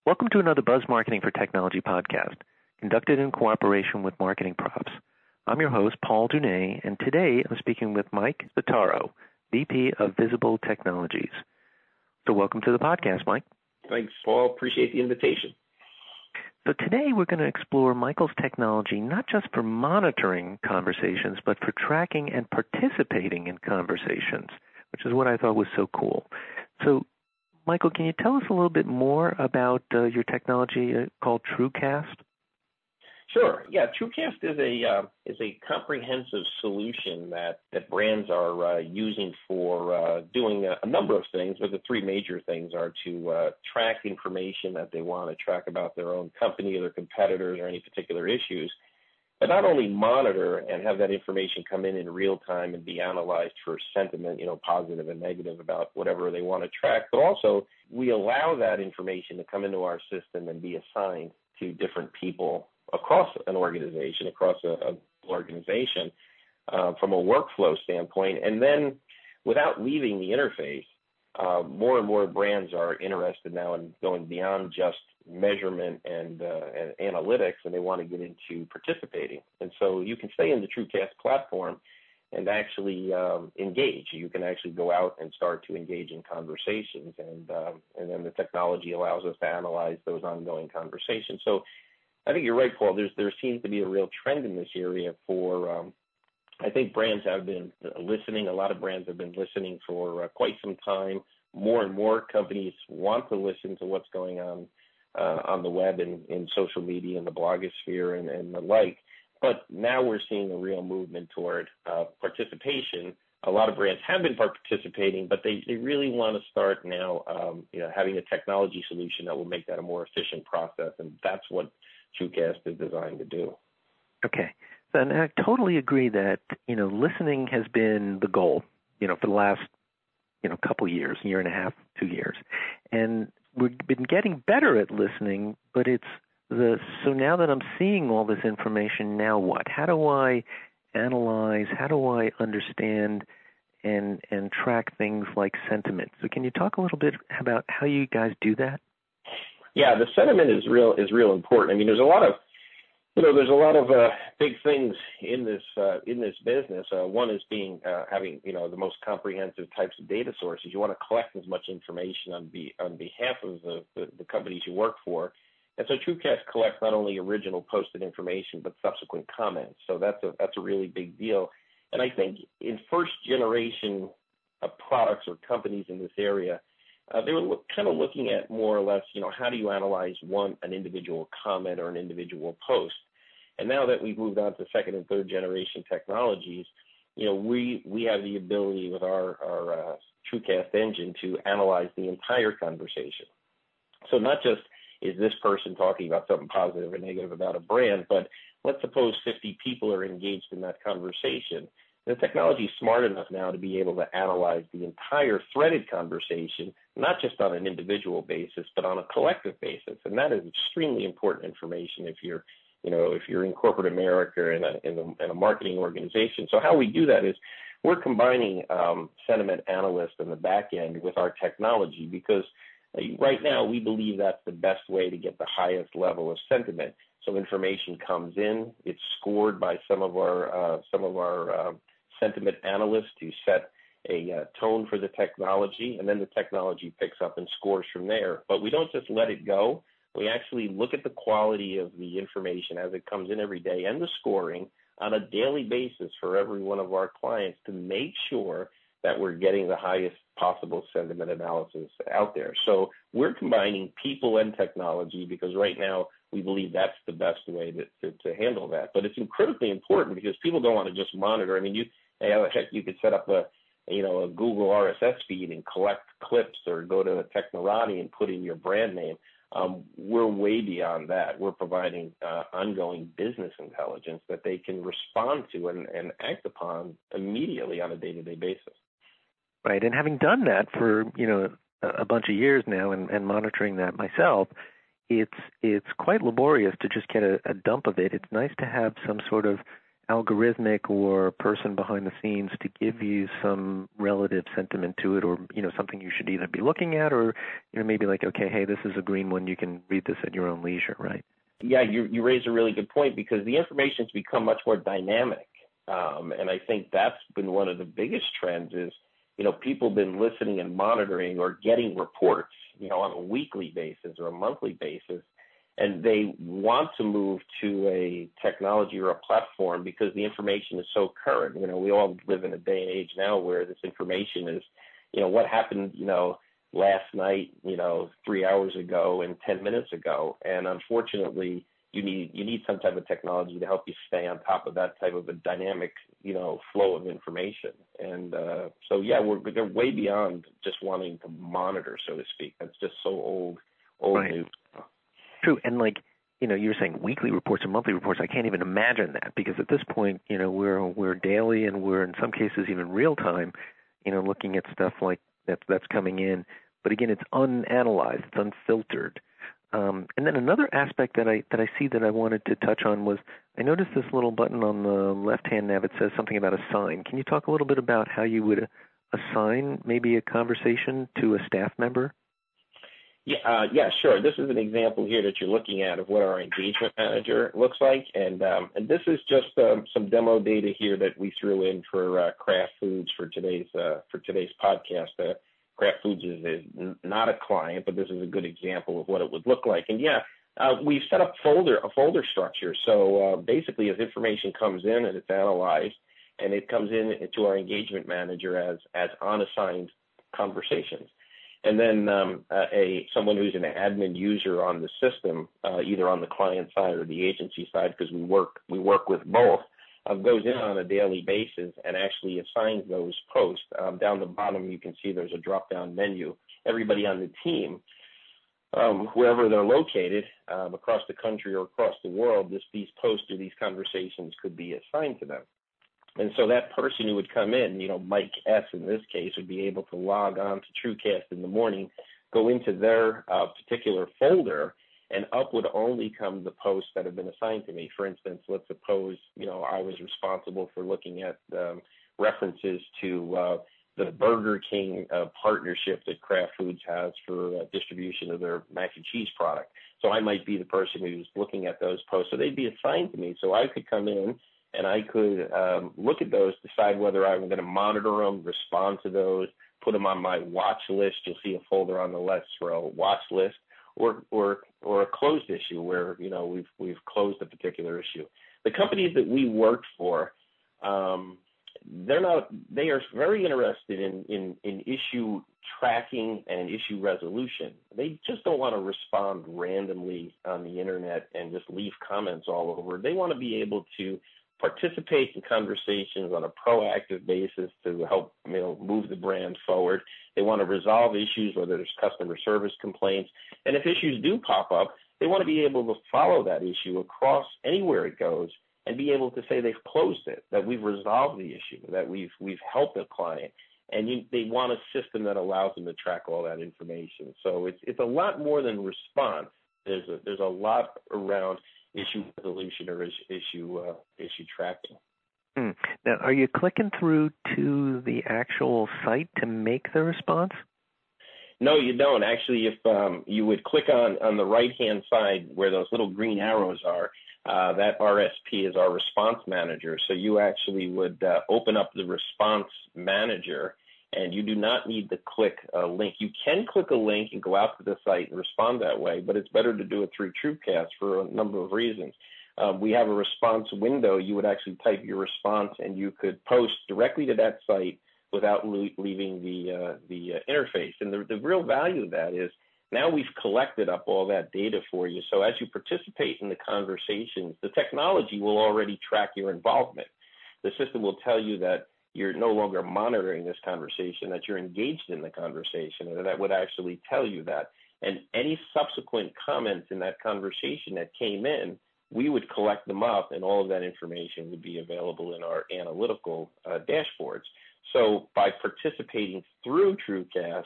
Welcome to another Buzz Marketing for Technology podcast, conducted in cooperation with Marketing Props. I'm your host, Paul Dunay, and today I'm speaking with Mike Spataro, VP of Visible Technologies. So welcome to the podcast, Mike. Thanks, Paul. Appreciate the invitation. So today we're going to explore Michael's technology not just for monitoring conversations, but for tracking and participating in conversations, which is what I thought was so cool. So, Michael, can you tell us a little bit more about your technology called TrueCast? Sure. Yeah, TrueCast is a comprehensive solution that brands are using for doing a number of things, but the three major things are to track information that they want to track about their own company or their competitors or any particular issues, but not only monitor and have that information come in real time and be analyzed for sentiment, positive and negative about whatever they want to track, but also we allow that information to come into our system and be assigned to different people across an organization, from a workflow standpoint. And then without leaving the interface, more and more brands are interested now in going beyond just measurement and analytics, and they want to get into participating. And so you can stay in the TrueCast platform and actually engage. You can actually go out and start to engage in conversations, and then the technology allows us to analyze those ongoing conversations. So I think you're right, Paul. There seems to be a real trend in this area for, I think brands have been listening. A lot of brands have been listening for quite some time. More and more companies want to listen to what's going on the web and in social media and the blogosphere and the like. But now we're seeing a real movement toward participation. A lot of brands have been participating, but they really want to start now, having a technology solution that will make that a more efficient process, and that's what TrueCast is designed to do. Okay. So, and I totally agree that, listening has been the goal, for the last, couple years, year and a half, 2 years. And we've been getting better at listening, but so now that I'm seeing all this information, now what? How do I analyze? How do I understand and track things like sentiment? So can you talk a little bit about how you guys do that? Yeah, the sentiment is real important. I mean, there's a lot of big things in this business. One is having the most comprehensive types of data sources. You want to collect as much information on behalf of the companies you work for, and so TrueCast collects not only original posted information but subsequent comments. So that's a really big deal. And I think in first generation products or companies in this area, they were kind of looking at more or less, how do you analyze an individual comment or an individual post? And now that we've moved on to second and third generation technologies, we have the ability with our TrueCast engine to analyze the entire conversation. So not just is this person talking about something positive or negative about a brand, but let's suppose 50 people are engaged in that conversation. The technology is smart enough now to be able to analyze the entire threaded conversation, not just on an individual basis, but on a collective basis. And that is extremely important information if you're in corporate America in a marketing organization. So how we do that is we're combining sentiment analysts in the back end with our technology, because right now we believe that's the best way to get the highest level of sentiment. So information comes in, it's scored by some of our sentiment analysts to set a tone for the technology, and then the technology picks up and scores from there. But we don't just let it go. We actually look at the quality of the information as it comes in every day and the scoring on a daily basis for every one of our clients to make sure that we're getting the highest possible sentiment analysis out there. So we're combining people and technology because right now we believe that's the best way to handle that. But it's critically important because people don't want to just monitor. I mean, you could set up a Google RSS feed and collect clips, or go to Technorati and put in your brand name. We're way beyond that. We're providing ongoing business intelligence that they can respond to and act upon immediately on a day-to-day basis. Right, and having done that for a bunch of years now and monitoring that myself, it's quite laborious to just get a dump of it. It's nice to have some sort of algorithmic or person behind the scenes to give you some relative sentiment to it, or something you should either be looking at, or maybe like, okay, hey, this is a green one, you can read this at your own leisure, right? Yeah, you raise a really good point, because the information's become much more dynamic, and I think that's been one of the biggest trends is people have been listening and monitoring or getting reports on a weekly basis or a monthly basis, and they want to move to a technology or a platform because the information is so current. We all live in a day and age now where this information is, what happened, last night, 3 hours ago and 10 minutes ago. And unfortunately, you need some type of technology to help you stay on top of that type of a dynamic, flow of information. And so, yeah, they're way beyond just wanting to monitor, so to speak. That's just so old right. news. True. And you're saying weekly reports or monthly reports. I can't even imagine that, because at this point, we're daily, and we're in some cases even real time, looking at stuff like that's coming in. But again, it's unanalyzed, it's unfiltered. And then another aspect that I see that I wanted to touch on was, I noticed this little button on the left-hand nav. It says something about assign. Can you talk a little bit about how you would assign maybe a conversation to a staff member? Yeah, sure. This is an example here that you're looking at of what our engagement manager looks like, and this is just some demo data here that we threw in for Kraft Foods for today's podcast. Kraft Foods is not a client, but this is a good example of what it would look like. And we've set up a folder structure. So basically, as information comes in and it's analyzed, and it comes in to our engagement manager as unassigned conversations. And then someone who's an admin user on the system, either on the client side or the agency side, because we work with both, goes in on a daily basis and actually assigns those posts. Down the bottom, you can see there's a drop-down menu. Everybody on the team, wherever they're located, across the country or across the world, these posts or these conversations could be assigned to them. And so that person who would come in, Mike S. in this case, would be able to log on to TrueCast in the morning, go into their particular folder, and up would only come the posts that have been assigned to me. For instance, let's suppose, I was responsible for looking at references to the Burger King partnership that Kraft Foods has for distribution of their mac and cheese product. So I might be the person who's looking at those posts. So they'd be assigned to me. So I could come in and I could look at those, decide whether I'm going to monitor them, respond to those, put them on my watch list. You'll see a folder on the left for a watch list, or a closed issue where we've closed a particular issue. The companies that we worked for, they are very interested in issue tracking and issue resolution. They just don't want to respond randomly on the internet and just leave comments all over. They want to be able to participate in conversations on a proactive basis to help move the brand forward. They want to resolve issues, whether there's customer service complaints. And if issues do pop up, they want to be able to follow that issue across anywhere it goes and be able to say they've closed it, that we've resolved the issue, that we've helped a client. And they want a system that allows them to track all that information. So it's a lot more than response. There's a lot around issue resolution or issue tracking. Now, are you clicking through to the actual site to make the response? No, you don't. Actually, if you would click on the right-hand side where those little green arrows are, that RSP is our response manager. So you actually would open up the response manager, and you do not need to click a link. You can click a link and go out to the site and respond that way, but it's better to do it through TrueCast for a number of reasons. We have a response window. You would actually type your response, and you could post directly to that site without leaving the interface. And the real value of that is now we've collected up all that data for you. So as you participate in the conversations, the technology will already track your involvement. The system will tell you that you're no longer monitoring this conversation, that you're engaged in the conversation, and that would actually tell you that. And any subsequent comments in that conversation that came in, we would collect them up, and all of that information would be available in our analytical dashboards. So by participating through TrueCast,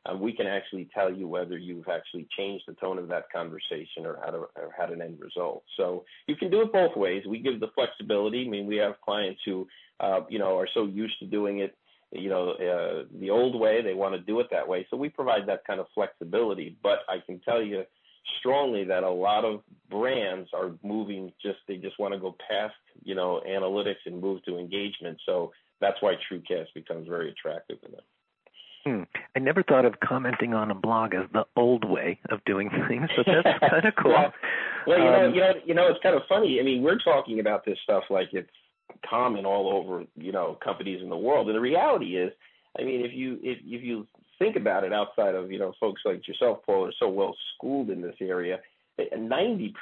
we can actually tell you whether you've actually changed the tone of that conversation or had an end result. So you can do it both ways. We give the flexibility. I mean, we have clients who, are so used to doing it, the old way. They want to do it that way. So we provide that kind of flexibility. But I can tell you strongly that a lot of brands are moving, they just want to go past, analytics and move to engagement. So that's why TrueCast becomes very attractive to them. I never thought of commenting on a blog as the old way of doing things, but that's kind of cool. Well, it's kind of funny. I mean, we're talking about this stuff like it's common all over, companies in the world. And the reality is, I mean, if you think about it outside of, folks like yourself, Paul, are so well schooled in this area, 90%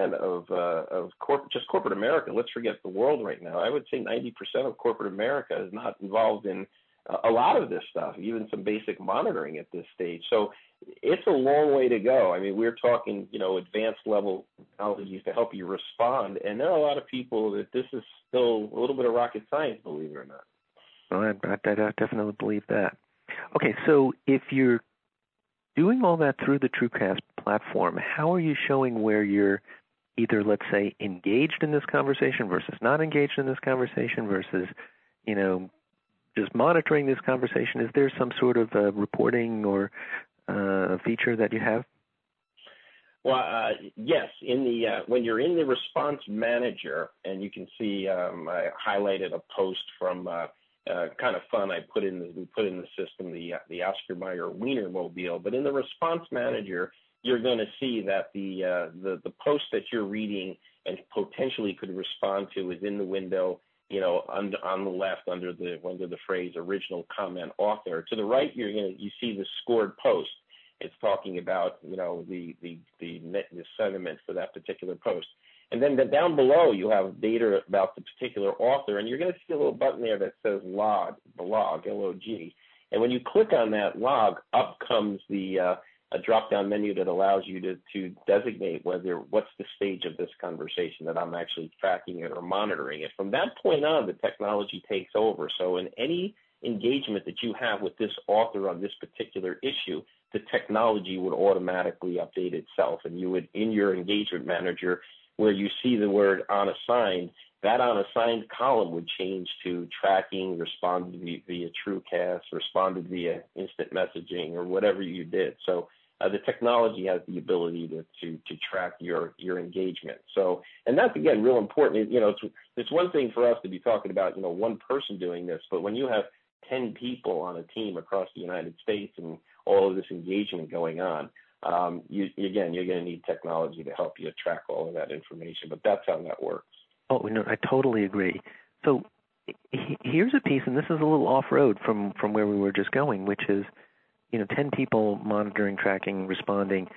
of corporate America, let's forget the world right now, I would say 90% of corporate America is not involved in a lot of this stuff, even some basic monitoring at this stage. So it's a long way to go. I mean, we're talking, advanced level technologies to help you respond. And there are a lot of people that this is still a little bit of rocket science, believe it or not. Well, I definitely believe that. Okay, so if you're doing all that through the TrueCast platform, how are you showing where you're either, let's say, engaged in this conversation versus not engaged in this conversation versus, just monitoring this conversation? Is there some sort of reporting or feature that you have? Well, yes. When you're in the response manager, and you can see, I highlighted a post from kind of fun. We put in the system the Oscar Mayer Wienermobile, but in the response manager, you're going to see that the post that you're reading and potentially could respond to is in the window, on the left under the phrase original comment author. To the right, you see the scored post. It's talking about the sentiment for that particular post. And then down below, you have data about the particular author, and you're going to see a little button there that says log, L-O-G. And when you click on that log, up comes a drop-down menu that allows you to designate what's the stage of this conversation, that I'm actually tracking it or monitoring it. From that point on, the technology takes over. So in any engagement that you have with this author on this particular issue, the technology would automatically update itself. And you would, in your engagement manager, where you see the word unassigned, that unassigned column would change to tracking, responded via TrueCast, responded via instant messaging, or whatever you did. So the technology has the ability to track your engagement. So, and that's, again, real important. It's one thing for us to be talking about, one person doing this, but when you have 10 people on a team across the United States and all of this engagement going on, you're going to need technology to help you track all of that information. But that's how that works. Oh, no, I totally agree. So here's a piece, and this is a little off-road from where we were just going, which is, 10 people monitoring, tracking, responding.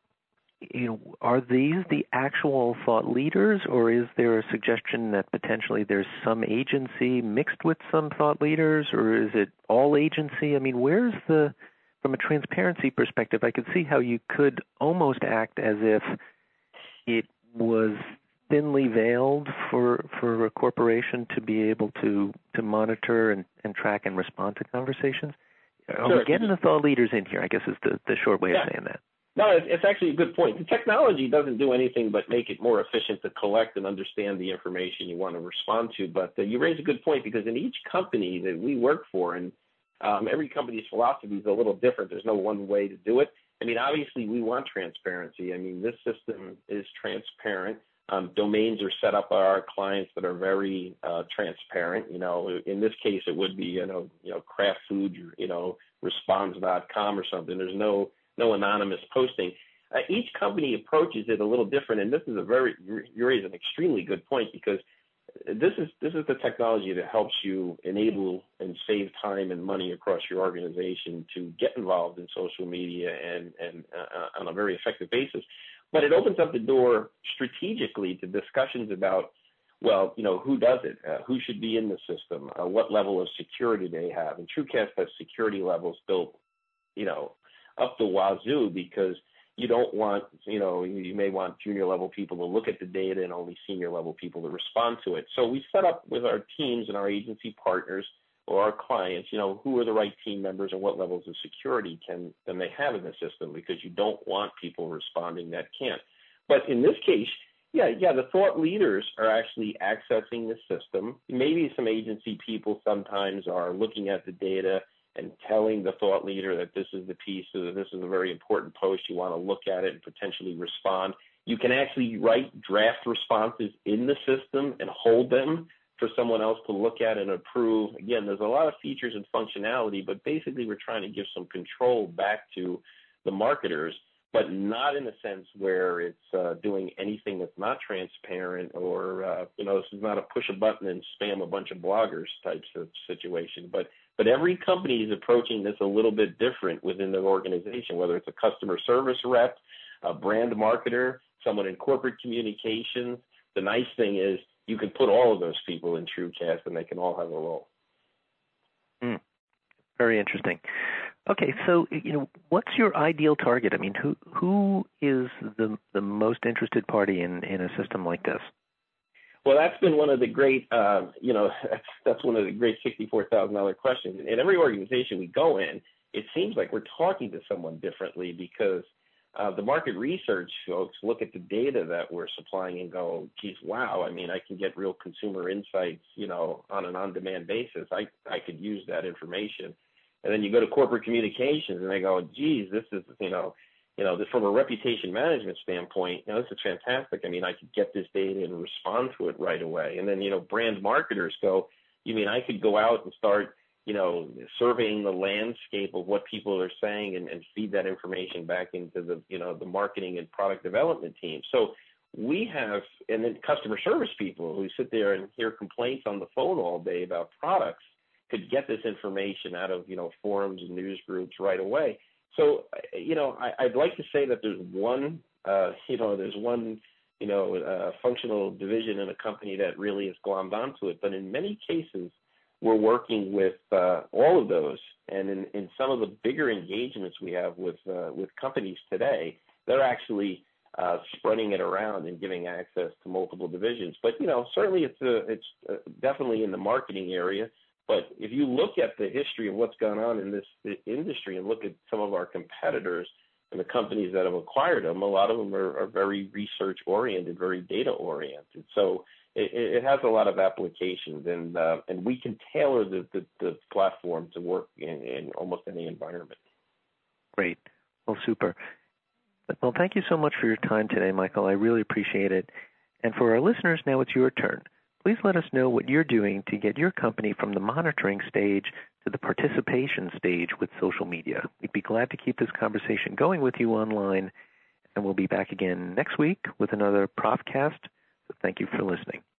Are these the actual thought leaders, or is there a suggestion that potentially there's some agency mixed with some thought leaders, or is it all agency? I mean, from a transparency perspective, I could see how you could almost act as if it was thinly veiled for a corporation to be able to monitor and track and respond to conversations. Are we getting the thought leaders in here, I guess is the short way of saying that. No, it's actually a good point. The technology doesn't do anything but make it more efficient to collect and understand the information you want to respond to. But you raise a good point, because in each company that we work for, and every company's philosophy is a little different. There's no one way to do it. I mean, obviously, we want transparency. I mean, this system is transparent. Domains are set up by our clients that are very transparent. In this case, it would be, Kraft Food, responds.com or something. There's no anonymous posting. Each company approaches it a little different, and this is you raise an extremely good point, because this is the technology that helps you enable and save time and money across your organization to get involved in social media and on a very effective basis. But it opens up the door strategically to discussions about, who does it? Who should be in the system? What level of security they have? And TrueCast has security levels built, up the wazoo, because you don't want, you may want junior level people to look at the data and only senior level people to respond to it. So we set up with our teams and our agency partners or our clients, who are the right team members and what levels of security can they have in the system, because you don't want people responding that can't. But in this case, the thought leaders are actually accessing the system. Maybe some agency people sometimes are looking at the data and telling the thought leader that this is the piece, or this is a very important post, you want to look at it and potentially respond. You can actually write draft responses in the system and hold them for someone else to look at and approve. Again, there's a lot of features and functionality, but basically we're trying to give some control back to the marketers, but not in a sense where it's doing anything that's not transparent, or this is not a push a button and spam a bunch of bloggers types of situation. But every company is approaching this a little bit different within their organization, whether it's a customer service rep, a brand marketer, someone in corporate communications. The nice thing is you can put all of those people in TrueCast and they can all have a role. Very interesting. Okay, so what's your ideal target? I mean, who is the most interested party in a system like this? Well, that's been one of the great, that's one of the great $64,000 questions. In every organization we go in, it seems like we're talking to someone differently, because the market research folks look at the data that we're supplying and go, geez, wow, I mean, I can get real consumer insights, on an on-demand basis. I could use that information. And then you go to corporate communications and they go, geez, this is, from a reputation management standpoint, this is fantastic. I mean, I could get this data and respond to it right away. And then, brand marketers go, you mean I could go out and start, surveying the landscape of what people are saying and feed that information back into the, the marketing and product development team. So we have, and then customer service people who sit there and hear complaints on the phone all day about products could get this information out of, forums and news groups right away. So, I'd like to say that there's one, functional division in a company that really has glommed onto it. But in many cases, we're working with all of those. And in some of the bigger engagements we have with companies today, they're actually spreading it around and giving access to multiple divisions. But, certainly it's definitely in the marketing area. But if you look at the history of what's gone on in this industry and look at some of our competitors and the companies that have acquired them, a lot of them are very research-oriented, very data-oriented. So it has a lot of applications, and we can tailor the platform to work in almost any environment. Great. Well, super. Well, thank you so much for your time today, Michael. I really appreciate it. And for our listeners, now it's your turn. Please let us know what you're doing to get your company from the monitoring stage to the participation stage with social media. We'd be glad to keep this conversation going with you online, and we'll be back again next week with another Profcast. So thank you for listening.